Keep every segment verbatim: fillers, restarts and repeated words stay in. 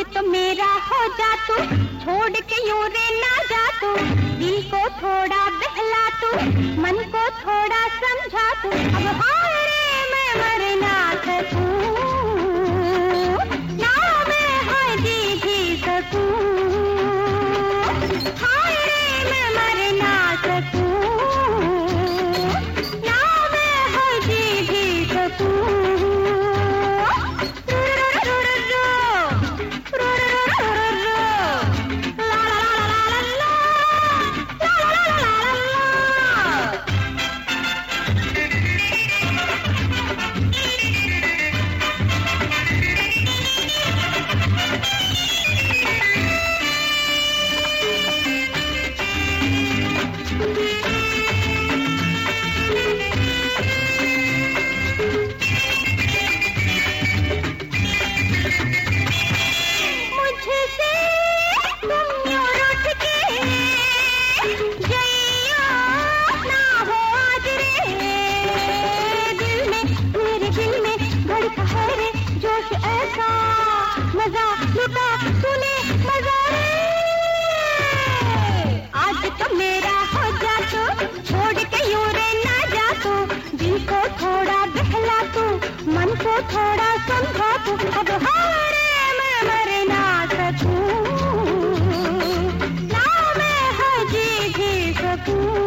तो मेरा हो जा तू, छोड़ के यूं रे ना जा तू, दिल को थोड़ा बहला तू, मन को थोड़ा समझा तू। अब हाय रे मैं मर ना सकूं, ना मैं हाय जी भी सकूं, हाय रे मैं मर ना सकूं, ना मैं हाय जी भी सकूं। मजा लुटा तूने मजा रे, आज तो मेरा हो जा तू, छोड़ के यूं रे ना जा तू, दिल को थोड़ा बहला तू, मन को थोड़ा समझा तू। अब हाय रे मैं मर ना सकूं, ना मैं हाय जी भी सकूं।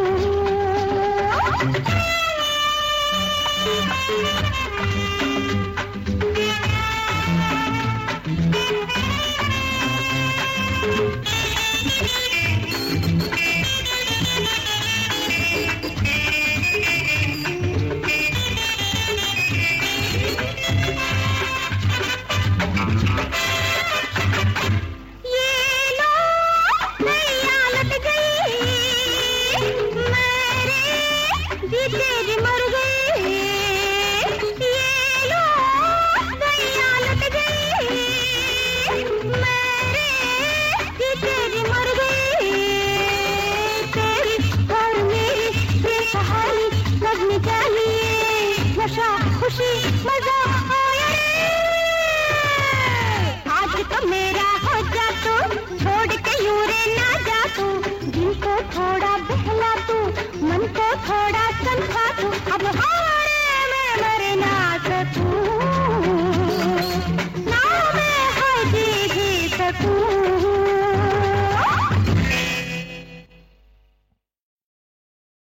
तेरी मर गई, ये लो दैया लट गई, मेरे जी तेरी मर गई, तेरी और मेरी ये कहानी लगनी चाहिए, नशा खुशी मजा आया रे, आज तो मेरा हो जा तू, छोड़ के यूं रे ना जा तू, दिल को थोड़ा बहला तू, मन को थोड़ा समझा तू। अब हाय रे मैं मर ना सकूं, ना मैं हाय जी भी सकूं।